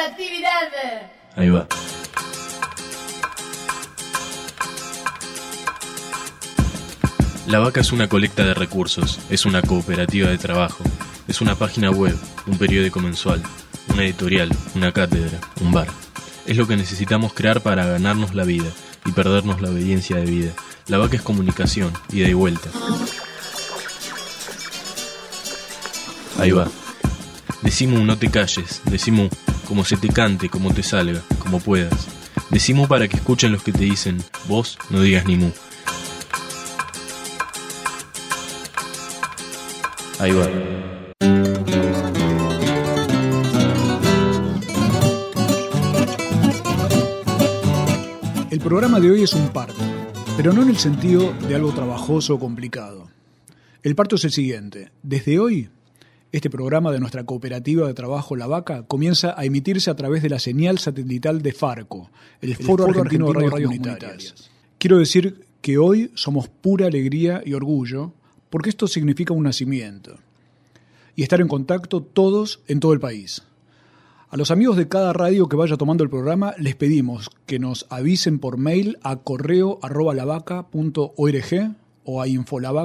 cooperatividad. Ahí va. La Vaca es una colecta de recursos, es una cooperativa de trabajo, es una página web, un periódico mensual, una editorial, una cátedra, un bar. Es lo que necesitamos crear para ganarnos la vida y perdernos la obediencia de vida. La Vaca es comunicación, ida y vuelta. Ahí va. Decimu, no te calles. Decimu, como se te cante, como te salga, como puedas. Decimu para que escuchen los que te dicen, vos no digas ni mu. Ahí va. El programa de hoy es un parto, pero no en el sentido de algo trabajoso o complicado. El parto es el siguiente. Desde hoy, este programa de nuestra cooperativa de trabajo La Vaca comienza a emitirse a través de la señal satelital de Farco, el Foro Argentino de Radios Comunitarias. Quiero decir que hoy somos pura alegría y orgullo, porque esto significa un nacimiento. Y estar en contacto todos en todo el país. A los amigos de cada radio que vaya tomando el programa les pedimos que nos avisen por mail a correo@lavaca.org o a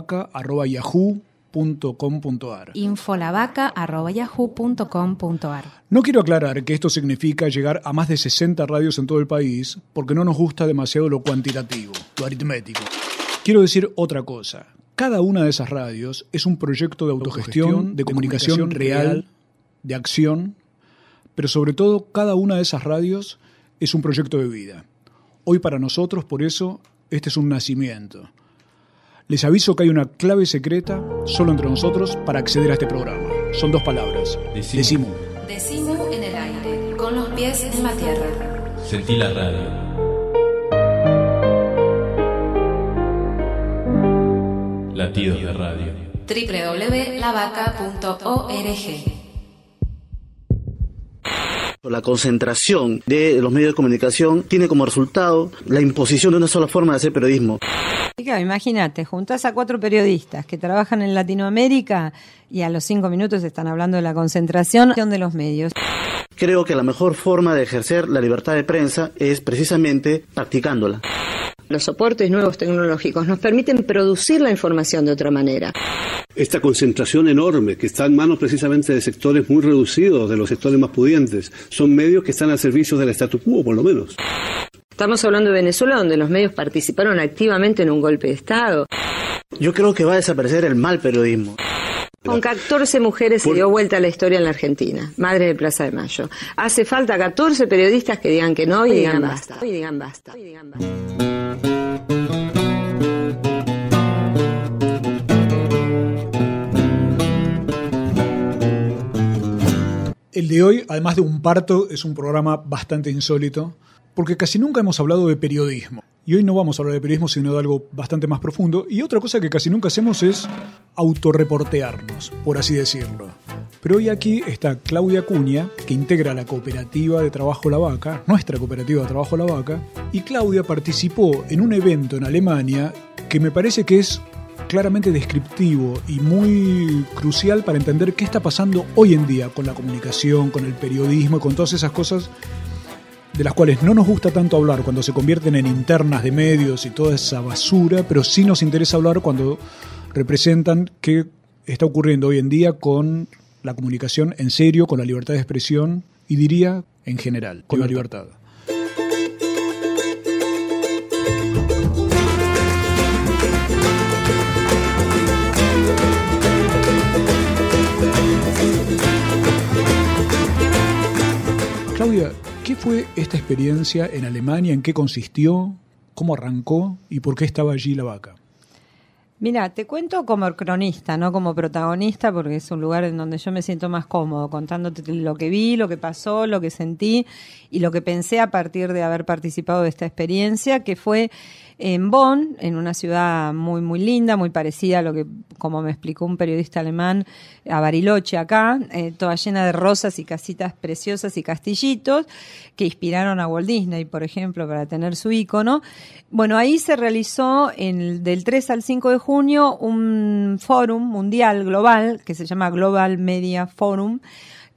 infolavaca@yahoo.com.ar. infolavaca@yahoo.com.ar. No quiero aclarar que esto significa llegar a más de 60 radios en todo el país, porque no nos gusta demasiado lo cuantitativo, lo aritmético. Quiero decir otra cosa. Cada una de esas radios es un proyecto de autogestión, de comunicación real, de acción, pero sobre todo cada una de esas radios es un proyecto de vida. Hoy para nosotros, por eso, este es un nacimiento. Les aviso que hay una clave secreta solo entre nosotros para acceder a este programa. Son 2 palabras. Decimu. Decimu en el aire, con los pies en la tierra. Sentí la radio. Latidos de radio. www.lavaca.org. La concentración de los medios de comunicación tiene como resultado la imposición de una sola forma de hacer periodismo. Imagínate, juntás a 4 periodistas que trabajan en Latinoamérica y a los 5 minutos están hablando de la concentración de los medios. Creo que la mejor forma de ejercer la libertad de prensa es precisamente practicándola. Los soportes nuevos tecnológicos nos permiten producir la información de otra manera. Esta concentración enorme que está en manos precisamente de sectores muy reducidos, de los sectores más pudientes, son medios que están al servicio del statu quo, por lo menos. Estamos hablando de Venezuela, donde los medios participaron activamente en un golpe de Estado. Yo creo que va a desaparecer el mal periodismo. Con 14 mujeres se dio vuelta a la historia en la Argentina, madre de Plaza de Mayo. Hace falta 14 periodistas que digan que no y digan basta. Y digan basta. Y digan basta. El de hoy, además de un parto, es un programa bastante insólito, porque casi nunca hemos hablado de periodismo. Y hoy no vamos a hablar de periodismo, sino de algo bastante más profundo. Y otra cosa que casi nunca hacemos es autorreportearnos, por así decirlo. Pero hoy aquí está Claudia Acuña, que integra la cooperativa de trabajo La Vaca, nuestra cooperativa de trabajo La Vaca, y Claudia participó en un evento en Alemania que me parece que es claramente descriptivo y muy crucial para entender qué está pasando hoy en día con la comunicación, con el periodismo y con todas esas cosas de las cuales no nos gusta tanto hablar cuando se convierten en internas de medios y toda esa basura, pero sí nos interesa hablar cuando representan qué está ocurriendo hoy en día con la comunicación en serio, con la libertad de expresión y diría en general, con la libertad. Claudia, ¿qué fue esta experiencia en Alemania? ¿En qué consistió? ¿Cómo arrancó? ¿Y por qué estaba allí La Vaca? Mira, te cuento como cronista, no como protagonista, porque es un lugar en donde yo me siento más cómodo, contándote lo que vi, lo que pasó, lo que sentí y lo que pensé a partir de haber participado de esta experiencia, que fue en Bonn, en una ciudad muy muy linda, muy parecida a lo que, como me explicó un periodista alemán, a Bariloche acá, toda llena de rosas y casitas preciosas y castillitos que inspiraron a Walt Disney, por ejemplo, para tener su ícono. Bueno, ahí se realizó del 3 al 5 de junio un fórum mundial global que se llama Global Media Forum,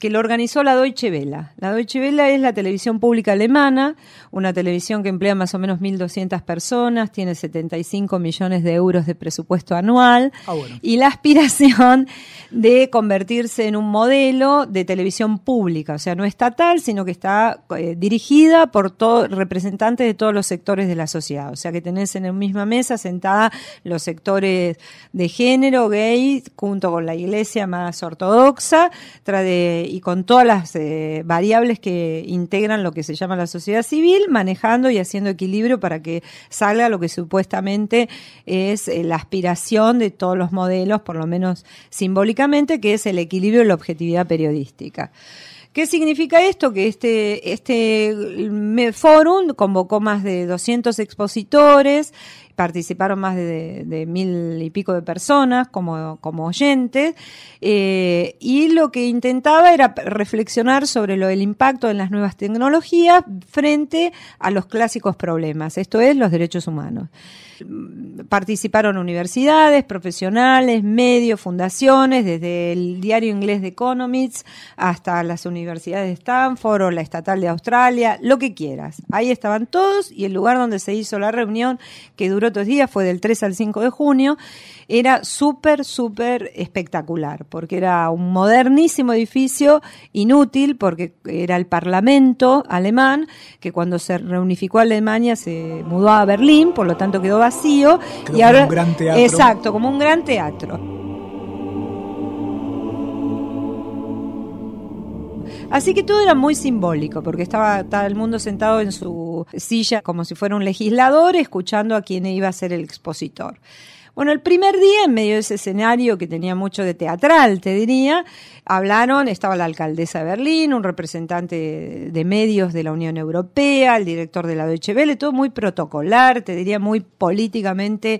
que lo organizó la Deutsche Welle. La Deutsche Welle es la televisión pública alemana, una televisión que emplea más o menos 1.200 personas, tiene 75 millones de euros de presupuesto anual, y la aspiración de convertirse en un modelo de televisión pública, o sea, no estatal, sino que está dirigida por representantes de todos los sectores de la sociedad. O sea, que tenés en la misma mesa sentada los sectores de género, gay, junto con la iglesia más ortodoxa, y con todas las variables que integran lo que se llama la sociedad civil, manejando y haciendo equilibrio para que salga lo que supuestamente es la aspiración de todos los modelos, por lo menos simbólicamente, que es el equilibrio y la objetividad periodística. ¿Qué significa esto? Que este fórum convocó más de 200 expositores, participaron más de 1.000 y pico de personas como oyentes, y lo que intentaba era reflexionar sobre el impacto de las nuevas tecnologías frente a los clásicos problemas, esto es, los derechos humanos. Participaron universidades, profesionales, medios, fundaciones, desde el diario inglés The Economist hasta las universidades de Stanford o la estatal de Australia, lo que quieras. Ahí estaban todos, y el lugar donde se hizo la reunión, que duró 2 días, fue del 3 al 5 de junio, era súper espectacular, porque era un modernísimo edificio, inútil, porque era el Parlamento alemán, que cuando se reunificó Alemania se mudó a Berlín, por lo tanto quedó vacío. Quedó y ahora, como un gran teatro. Exacto, como un gran teatro. Así que todo era muy simbólico, porque estaba el mundo sentado en su silla como si fuera un legislador, escuchando a quien iba a ser el expositor. Bueno, el primer día, en medio de ese escenario que tenía mucho de teatral, te diría, estaba la alcaldesa de Berlín, un representante de medios de la Unión Europea, el director de la Deutsche Welle, todo muy protocolar, te diría muy políticamente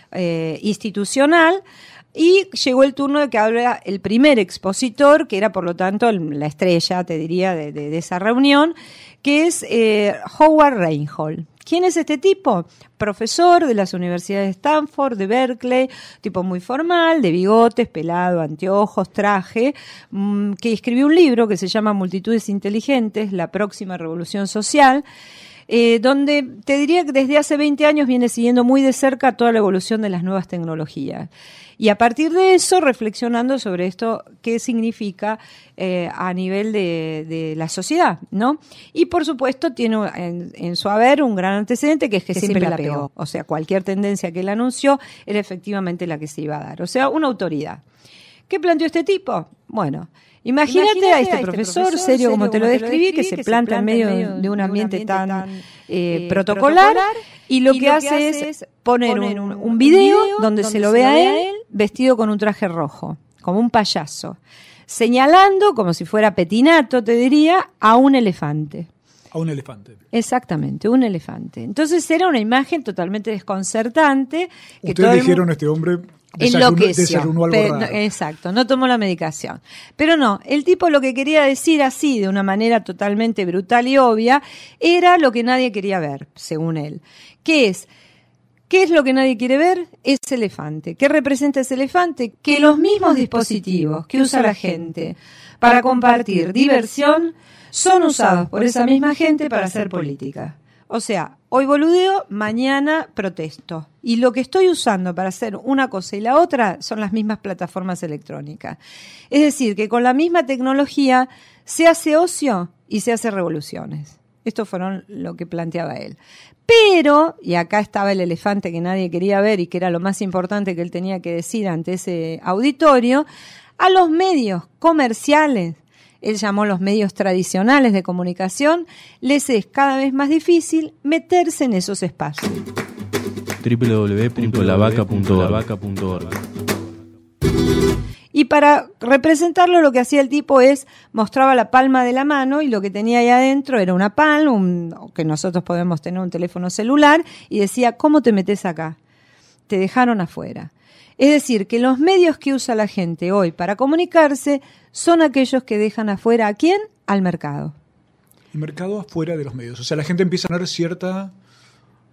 institucional. Y llegó el turno de que habla el primer expositor, que era por lo tanto la estrella, te diría, de esa reunión, que es Howard Reinhold. ¿Quién es este tipo? Profesor de las universidades de Stanford, de Berkeley, tipo muy formal, de bigotes, pelado, anteojos, traje, que escribió un libro que se llama Multitudes Inteligentes, la próxima revolución social, donde te diría que desde hace 20 años viene siguiendo muy de cerca toda la evolución de las nuevas tecnologías. Y a partir de eso, reflexionando sobre esto, qué significa a nivel de la sociedad, ¿no? Y por supuesto tiene en su haber un gran antecedente, que es que siempre la pegó. O sea, cualquier tendencia que él anunció era efectivamente la que se iba a dar. O sea, una autoridad. ¿Qué planteó este tipo? Bueno, imagínate a este profesor serio como te lo describí, que se planta en medio de un ambiente tan protocolar, y lo que hace es poner un video donde se lo ve a él vestido con un traje rojo, como un payaso, señalando, como si fuera petinato, te diría, a un elefante. A un elefante. Exactamente, un elefante. Entonces era una imagen totalmente desconcertante. Que ustedes dijeron, este hombre desayunó algo raro. Exacto, no tomó la medicación. Pero no, el tipo lo que quería decir así, de una manera totalmente brutal y obvia, era lo que nadie quería ver, según él. ¿Qué es lo que nadie quiere ver? Ese elefante. ¿Qué representa ese elefante? Que los mismos dispositivos que usa la gente para compartir diversión son usados por esa misma gente para hacer política. O sea, hoy boludeo, mañana protesto. Y lo que estoy usando para hacer una cosa y la otra son las mismas plataformas electrónicas. Es decir, que con la misma tecnología se hace ocio y se hace revoluciones. Esto fueron lo que planteaba él. Pero, y acá estaba el elefante que nadie quería ver y que era lo más importante que él tenía que decir ante ese auditorio, a los medios comerciales, él llamó los medios tradicionales de comunicación, les es cada vez más difícil meterse en esos espacios. www.lavaca.org. Y para representarlo, lo que hacía el tipo es, mostraba la palma de la mano, y lo que tenía ahí adentro era una palma, que nosotros podemos tener un teléfono celular, y decía, ¿cómo te metes acá? Te dejaron afuera. Es decir, que los medios que usa la gente hoy para comunicarse son aquellos que dejan afuera ¿a quién? Al mercado. El mercado afuera de los medios. O sea, la gente empieza a tener cierta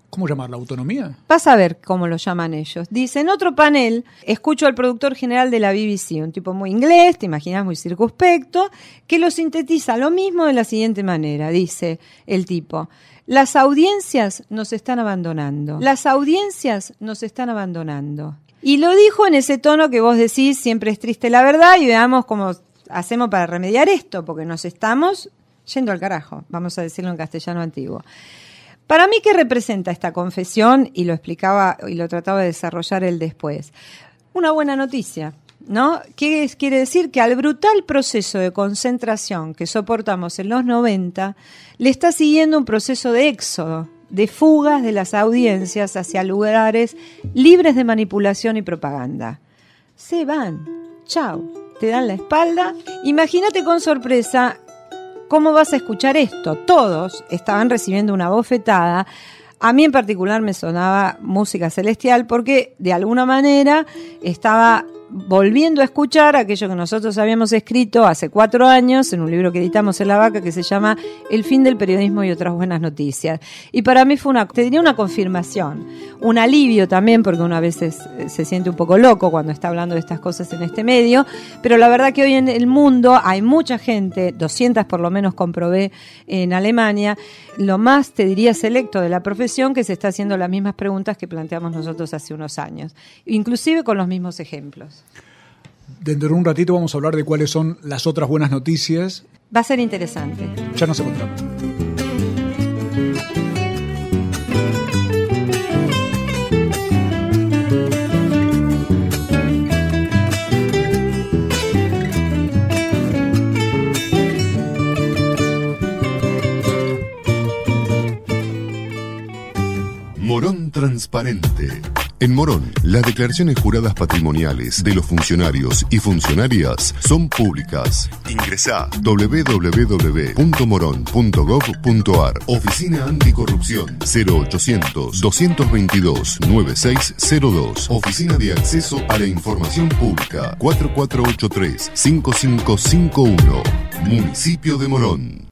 ¿Cómo llamarla? ¿Autonomía? Vas a ver cómo lo llaman ellos. Dice, en otro panel, escucho al productor general de la BBC, un tipo muy inglés, te imaginas, muy circunspecto, que lo sintetiza lo mismo de la siguiente manera. Dice el tipo, las audiencias nos están abandonando. Las audiencias nos están abandonando. Y lo dijo en ese tono que vos decís, siempre es triste la verdad, y veamos cómo hacemos para remediar esto, porque nos estamos yendo al carajo, vamos a decirlo en castellano antiguo. Para mí, ¿qué representa esta confesión? Y lo explicaba y lo trataba de desarrollar él después. Una buena noticia, ¿no? ¿Qué quiere decir? Que al brutal proceso de concentración que soportamos en los 90, le está siguiendo un proceso de éxodo, de fugas de las audiencias hacia lugares libres de manipulación y propaganda. Se van, chao, te dan la espalda. Imagínate con sorpresa ¿cómo vas a escuchar esto? Todos estaban recibiendo una bofetada. A mí en particular me sonaba música celestial porque de alguna manera estaba volviendo a escuchar aquello que nosotros habíamos escrito hace 4 años en un libro que editamos en La Vaca que se llama El fin del periodismo y otras buenas noticias. Y para mí fue te diría una confirmación, un alivio también, porque uno a veces se siente un poco loco cuando está hablando de estas cosas en este medio, pero la verdad que hoy en el mundo hay mucha gente, 200 por lo menos comprobé en Alemania, lo más te diría selecto de la profesión, que se está haciendo las mismas preguntas que planteamos nosotros hace unos años, inclusive con los mismos ejemplos. Dentro de un ratito vamos a hablar de cuáles son las otras buenas noticias. Va a ser interesante. Ya nos encontramos. Morón Transparente. En Morón, las declaraciones juradas patrimoniales de los funcionarios y funcionarias son públicas. Ingresá www.moron.gov.ar. Oficina Anticorrupción 0800-222-9602. Oficina de Acceso a la Información Pública 4483-5551. Municipio de Morón.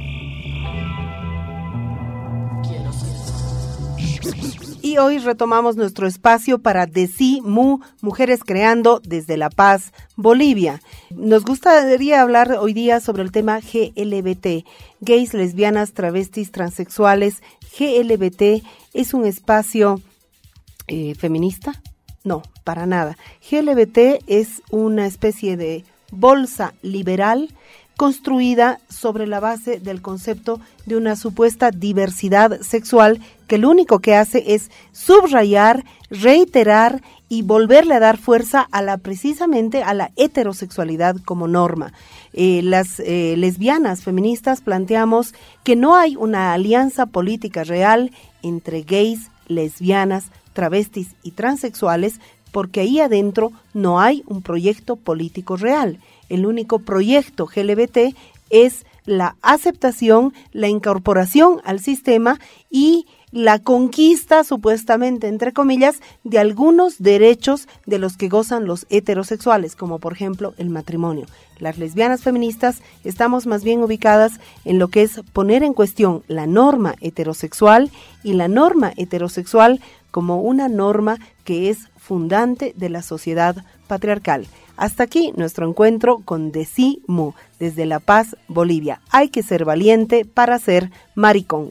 Y hoy retomamos nuestro espacio para DeciMu, Mujeres Creando desde La Paz, Bolivia. Nos gustaría hablar hoy día sobre el tema GLBT, gays, lesbianas, travestis, transexuales. ¿GLBT es un espacio feminista? No, para nada. GLBT es una especie de bolsa liberal construida sobre la base del concepto de una supuesta diversidad sexual que lo único que hace es subrayar, reiterar y volverle a dar fuerza precisamente a la heterosexualidad como norma. Las lesbianas feministas planteamos que no hay una alianza política real entre gays, lesbianas, travestis y transexuales, porque ahí adentro no hay un proyecto político real. El único proyecto GLBT es la aceptación, la incorporación al sistema y la conquista, supuestamente, entre comillas, de algunos derechos de los que gozan los heterosexuales, como por ejemplo el matrimonio. Las lesbianas feministas estamos más bien ubicadas en lo que es poner en cuestión la norma heterosexual y la norma heterosexual como una norma que es fundante de la sociedad patriarcal. Hasta aquí nuestro encuentro con DeciMu desde La Paz, Bolivia. Hay que ser valiente para ser maricón.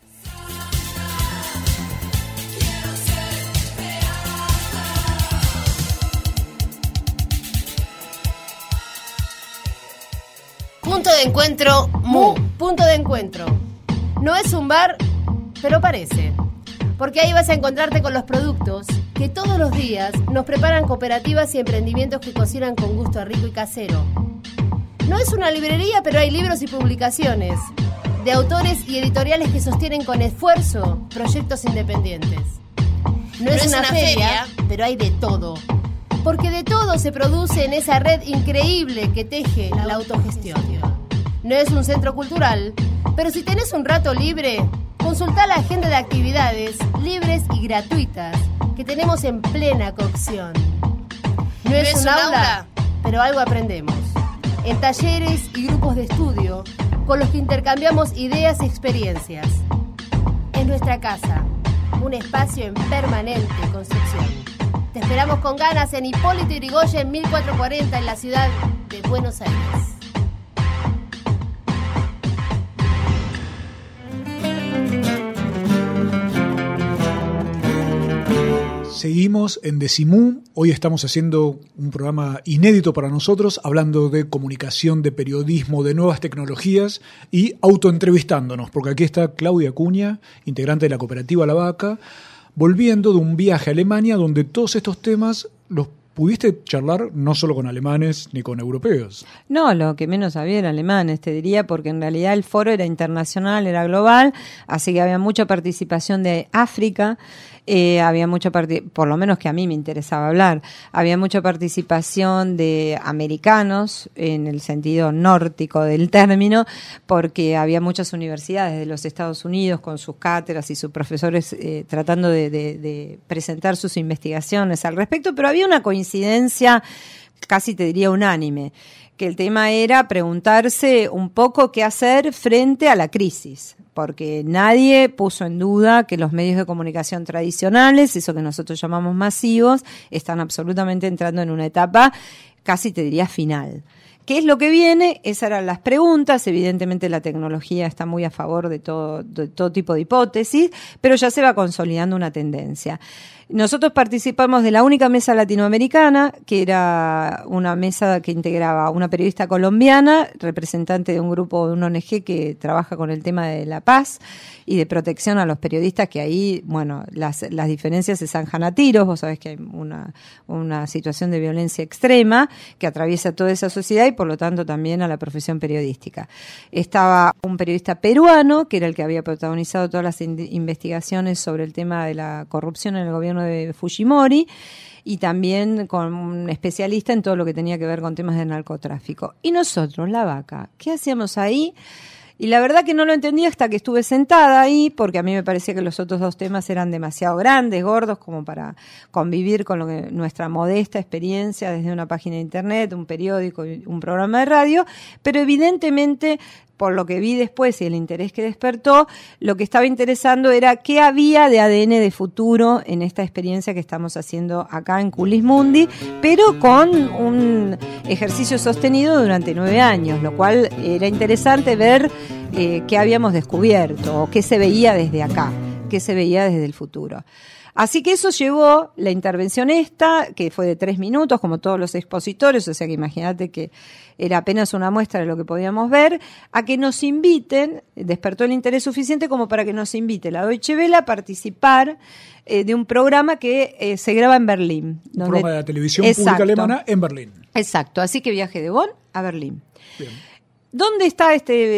Punto de encuentro Mu. Punto de encuentro. No es un bar, pero parece. Porque ahí vas a encontrarte con los productos que todos los días nos preparan cooperativas y emprendimientos que cocinan con gusto a rico y casero. No es una librería, pero hay libros y publicaciones de autores y editoriales que sostienen con esfuerzo proyectos independientes. No es una feria, pero hay de todo. Porque de todo se produce en esa red increíble que teje la autogestión. No es un centro cultural, pero si tenés un rato libre, consultá la agenda de actividades libres y gratuitas que tenemos en plena cocción. No es un aula, pero algo aprendemos. En talleres y grupos de estudio con los que intercambiamos ideas y experiencias. Es nuestra casa, un espacio en permanente construcción. Te esperamos con ganas en Hipólito Yrigoyen 1440 en la ciudad de Buenos Aires. Seguimos en Decimú. Hoy estamos haciendo un programa inédito para nosotros, hablando de comunicación, de periodismo, de nuevas tecnologías y autoentrevistándonos, porque aquí está Claudia Acuña, integrante de la cooperativa La Vaca, volviendo de un viaje a Alemania donde todos estos temas los pudiste charlar no solo con alemanes ni con europeos. No, lo que menos había era alemanes, te diría, porque en realidad el foro era internacional, era global, así que había mucha participación de África. Había mucha por lo menos que a mí me interesaba hablar, había mucha participación de americanos en el sentido nórdico del término, porque había muchas universidades de los Estados Unidos con sus cátedras y sus profesores tratando de presentar sus investigaciones al respecto, pero había una coincidencia casi te diría unánime, que el tema era preguntarse un poco qué hacer frente a la crisis, porque nadie puso en duda que los medios de comunicación tradicionales, eso que nosotros llamamos masivos, están absolutamente entrando en una etapa casi te diría final. ¿Qué es lo que viene? Esas eran las preguntas. Evidentemente la tecnología está muy a favor de todo tipo de hipótesis, pero ya se va consolidando una tendencia. Nosotros participamos de la única mesa latinoamericana, que era una mesa que integraba una periodista colombiana, representante de un grupo de un ONG que trabaja con el tema de la paz y de protección a los periodistas, que ahí, bueno, las diferencias se zanjan a tiros. Vos sabés que hay una situación de violencia extrema que atraviesa toda esa sociedad y por lo tanto también a la profesión periodística. Estaba un periodista peruano, que era el que había protagonizado todas las investigaciones sobre el tema de la corrupción en el gobierno de Fujimori, y también con un especialista en todo lo que tenía que ver con temas de narcotráfico. Y nosotros, La Vaca, ¿qué hacíamos ahí? Y la verdad que no lo entendí hasta que estuve sentada ahí, porque a mí me parecía que los otros dos temas eran demasiado grandes, gordos, como para convivir con lo que nuestra modesta experiencia desde una página de internet, un periódico y un programa de radio, pero evidentemente, por lo que vi después y el interés que despertó, lo que estaba interesando era qué había de ADN de futuro en esta experiencia que estamos haciendo acá en Culis Mundi, pero con un ejercicio sostenido durante 9 años, lo cual era interesante ver qué habíamos descubierto o qué se veía desde acá, qué se veía desde el futuro. Así que eso llevó la intervención esta, que fue de 3 minutos, como todos los expositores, o sea que imagínate que era apenas una muestra de lo que podíamos ver, a que nos inviten, despertó el interés suficiente como para que nos invite la Deutsche Welle a participar de un programa que se graba en Berlín. Un programa de la televisión pública alemana en Berlín. Exacto, así que viajé de Bonn a Berlín. Bien. ¿Dónde está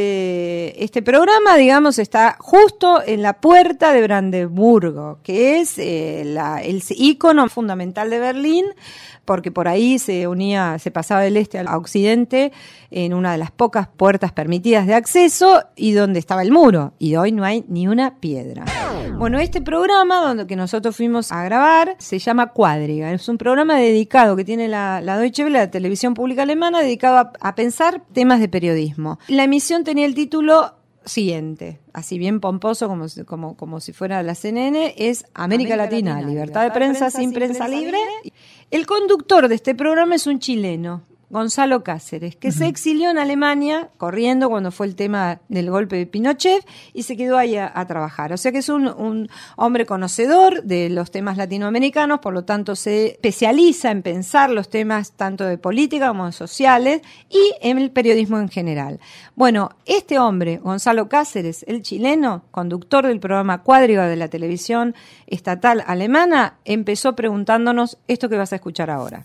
este programa? Digamos, está justo en la puerta de Brandenburgo, que es el ícono fundamental de Berlín, porque por ahí se pasaba del este a occidente en una de las pocas puertas permitidas de acceso y donde estaba el muro, y hoy no hay ni una piedra. Bueno, este programa que nosotros fuimos a grabar se llama Quadriga. Es un programa dedicado que tiene la Deutsche Welle, la televisión pública alemana, dedicado a pensar temas de periodismo. La emisión tenía el título siguiente, así bien pomposo como si fuera la CNN, es América Latina, libertad de prensa sin prensa libre. El conductor de este programa es un chileno, Gonzalo Cáceres, que se exilió en Alemania corriendo cuando fue el tema del golpe de Pinochet y se quedó ahí a trabajar. O sea que es un hombre conocedor de los temas latinoamericanos, por lo tanto se especializa en pensar los temas tanto de política como de sociales y en el periodismo en general. Bueno, este hombre, Gonzalo Cáceres, el chileno, conductor del programa Quadriga de la televisión estatal alemana, empezó preguntándonos esto que vas a escuchar ahora.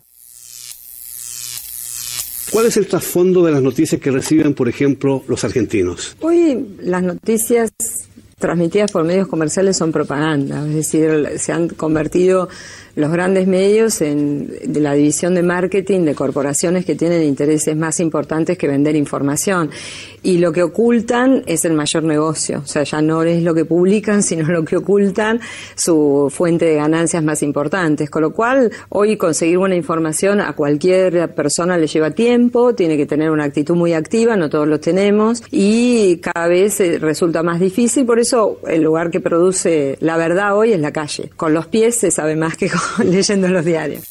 ¿Cuál es el trasfondo de las noticias que reciben, por ejemplo, los argentinos? Hoy las noticias transmitidas por medios comerciales son propaganda, es decir, se han convertido los grandes medios de la división de marketing de corporaciones que tienen intereses más importantes que vender información. Y lo que ocultan es el mayor negocio. O sea, ya no es lo que publican, sino lo que ocultan, su fuente de ganancias más importantes. Con lo cual, hoy conseguir buena información a cualquier persona le lleva tiempo, tiene que tener una actitud muy activa, no todos lo tenemos, y cada vez resulta más difícil. Por eso, el lugar que produce la verdad hoy es la calle. Con los pies se sabe más que leyendo los diarios.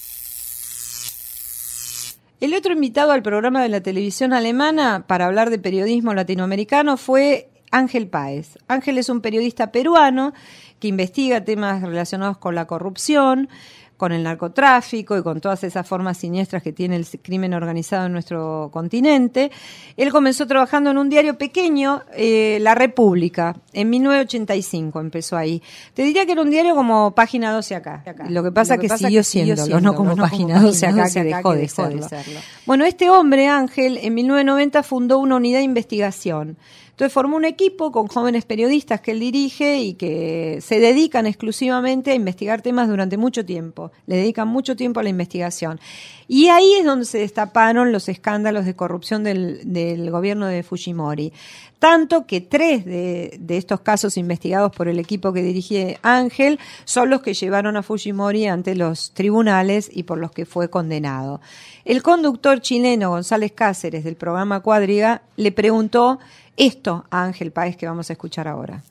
El otro invitado al programa de la televisión alemana para hablar de periodismo latinoamericano fue Ángel Páez. Ángel es un periodista peruano que investiga temas relacionados con la corrupción, con el narcotráfico y con todas esas formas siniestras que tiene el crimen organizado en nuestro continente. Él comenzó trabajando en un diario pequeño, La República, en 1985 empezó ahí. Te diría que era un diario como Página 12 acá. Lo que pasa que siguió siéndolo, no como Página 12 acá, que dejó de serlo. Bueno, este hombre, Ángel, en 1990 fundó una unidad de investigación. Entonces formó un equipo con jóvenes periodistas que él dirige y que se dedican exclusivamente a investigar temas durante mucho tiempo. Le dedican mucho tiempo a la investigación. Y ahí es donde se destaparon los escándalos de corrupción del gobierno de Fujimori. Tanto que 3 de estos casos investigados por el equipo que dirige Ángel son los que llevaron a Fujimori ante los tribunales y por los que fue condenado. El conductor chileno González Cáceres del programa Cuadriga le preguntó esto a Ángel Páez que vamos a escuchar ahora.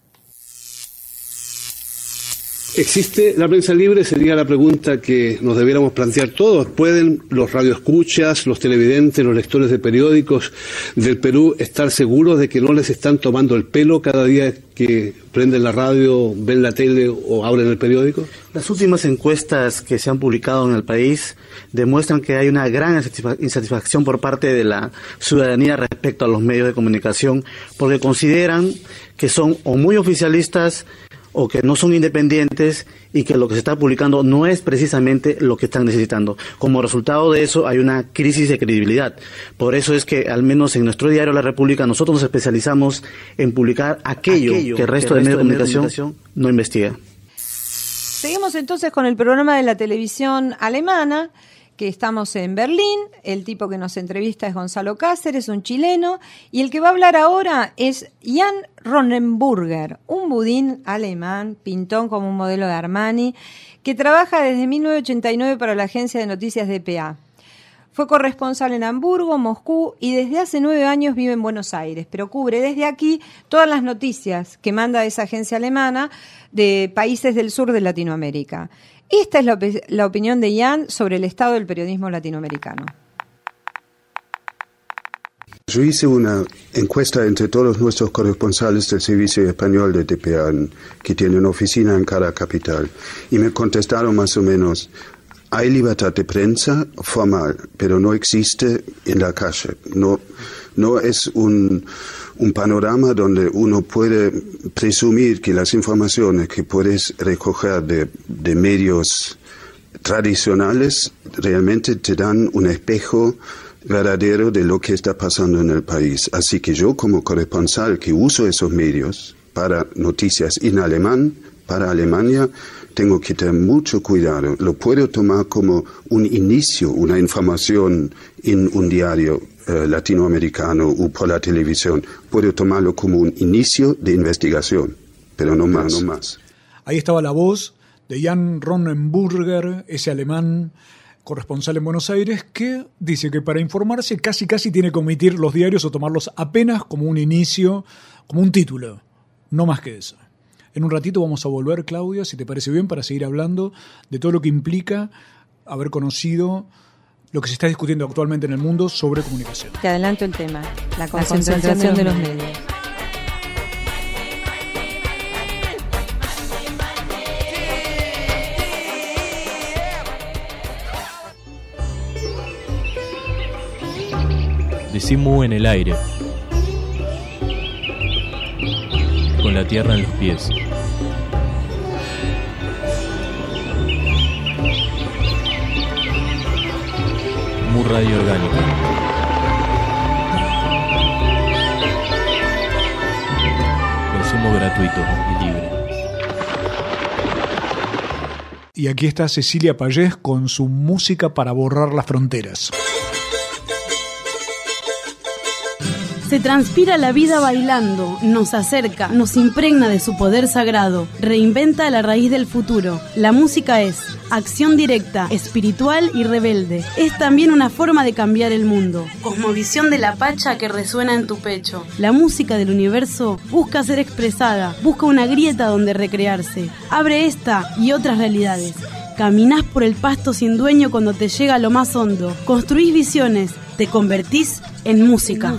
¿Existe la prensa libre? Sería la pregunta que nos debiéramos plantear todos. ¿Pueden los radioescuchas, los televidentes, los lectores de periódicos del Perú estar seguros de que no les están tomando el pelo cada día que prenden la radio, ven la tele o abren el periódico? Las últimas encuestas que se han publicado en el país demuestran que hay una gran insatisfacción por parte de la ciudadanía respecto a los medios de comunicación, porque consideran que son o muy oficialistas o que no son independientes y que lo que se está publicando no es precisamente lo que están necesitando. Como resultado de eso hay una crisis de credibilidad. Por eso es que al menos en nuestro diario La República nosotros nos especializamos en publicar aquello que el resto de medios de comunicación no investiga. Seguimos entonces con el programa de la televisión alemana, que estamos en Berlín. El tipo que nos entrevista es Gonzalo Cáceres, un chileno, y el que va a hablar ahora es Jan Ronenburger, un budín alemán, pintón como un modelo de Armani, que trabaja desde 1989 para la agencia de noticias dpa. Fue corresponsal en Hamburgo, Moscú y desde hace 9 años vive en Buenos Aires, pero cubre desde aquí todas las noticias que manda esa agencia alemana de países del sur de Latinoamérica. Esta es la opinión de Jan sobre el estado del periodismo latinoamericano. Yo hice una encuesta entre todos nuestros corresponsales del Servicio Español de dpa, que tiene una oficina en cada capital, y me contestaron más o menos: hay libertad de prensa formal, pero no existe en la calle. No es un panorama donde uno puede presumir que las informaciones que puedes recoger de medios tradicionales realmente te dan un espejo verdadero de lo que está pasando en el país. Así que yo, como corresponsal que uso esos medios para noticias en alemán, para Alemania, tengo que tener mucho cuidado. Lo puedo tomar como un inicio, una información en un diario latinoamericano o por la televisión. Puedo tomarlo como un inicio de investigación, pero no más. Ahí estaba la voz de Jan Ronenburger, ese alemán corresponsal en Buenos Aires, que dice que para informarse casi tiene que omitir los diarios o tomarlos apenas como un inicio, como un título, no más que eso. En un ratito vamos a volver, Claudia, si te parece bien, para seguir hablando de todo lo que implica haber conocido lo que se está discutiendo actualmente en el mundo sobre comunicación. Te adelanto el tema, la concentración de los medios. Decimu en el aire, con la tierra en los pies. Mu Radio Orgánica. Consumo gratuito y libre. Y aquí está Cecilia Payés con su música para borrar las fronteras. Se transpira la vida bailando, nos acerca, nos impregna de su poder sagrado, reinventa la raíz del futuro. La música es acción directa, espiritual y rebelde. Es también una forma de cambiar el mundo. Cosmovisión de la Pacha que resuena en tu pecho. La música del universo busca ser expresada, busca una grieta donde recrearse. Abre esta y otras realidades. Caminás por el pasto sin dueño cuando te llega a lo más hondo. Construís visiones, te convertís en música.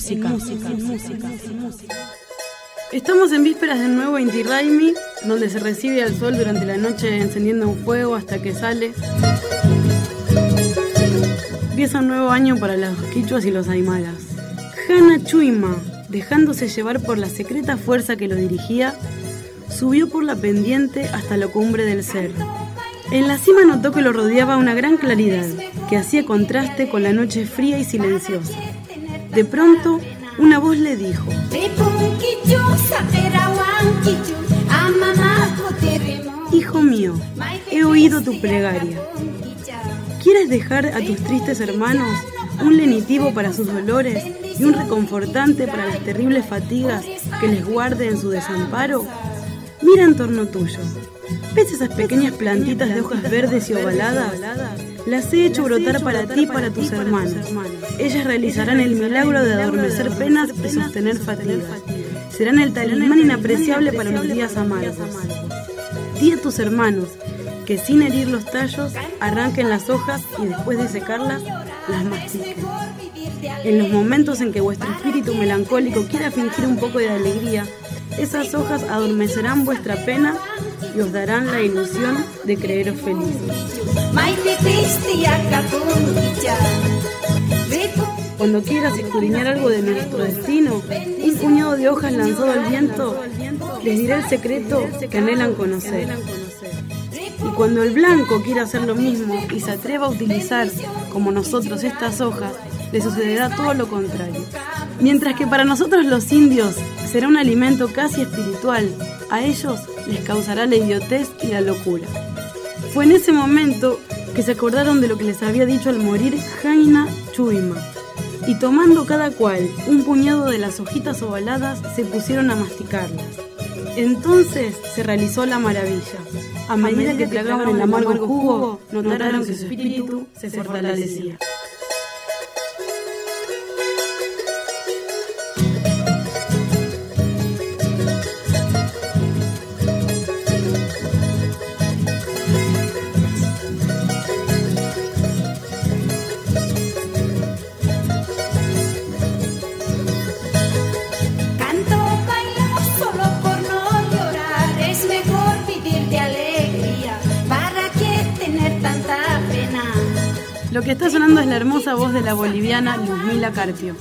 Estamos en vísperas del nuevo Inti Raymi, donde se recibe al sol durante la noche encendiendo un fuego hasta que sale. Empieza un nuevo año para los quichuas y los aymaras. Hana Chuima, dejándose llevar por la secreta fuerza que lo dirigía, subió por la pendiente hasta la cumbre del cerro. En la cima notó que lo rodeaba una gran claridad, que hacía contraste con la noche fría y silenciosa. De pronto, una voz le dijo: Hijo mío, he oído tu plegaria. ¿Quieres dejar a tus tristes hermanos un lenitivo para sus dolores y un reconfortante para las terribles fatigas que les guarde en su desamparo? Mira en torno tuyo. ¿Ves esas pequeñas plantitas de hojas verdes y ovaladas? Las he hecho brotar para ti y para tus hermanos. Ellas realizarán el milagro de adormecer penas y sostener fatigas. Serán el talismán inapreciable para los días amargos. Di a tus hermanos que sin herir los tallos arranquen las hojas y después de secarlas, las mastiquen. En los momentos en que vuestro espíritu melancólico quiera fingir un poco de alegría, esas hojas adormecerán vuestra pena y os darán la ilusión de creeros felices. Cuando quieras escudriñar algo de nuestro destino, un puñado de hojas lanzado al viento les dirá el secreto que anhelan conocer. Y cuando el blanco quiera hacer lo mismo y se atreva a utilizar, como nosotros, estas hojas, le sucederá todo lo contrario. Mientras que para nosotros los indios será un alimento casi espiritual, a ellos les causará la idiotez y la locura. Fue en ese momento que se acordaron de lo que les había dicho al morir Hana Chuima, y tomando cada cual un puñado de las hojitas ovaladas, se pusieron a masticarlas. Entonces se realizó la maravilla. A medida que tragaban el amargo jugo, notaron que su espíritu se fortalecía. Lo que está sonando es la hermosa voz de la boliviana Luzmila Carpio.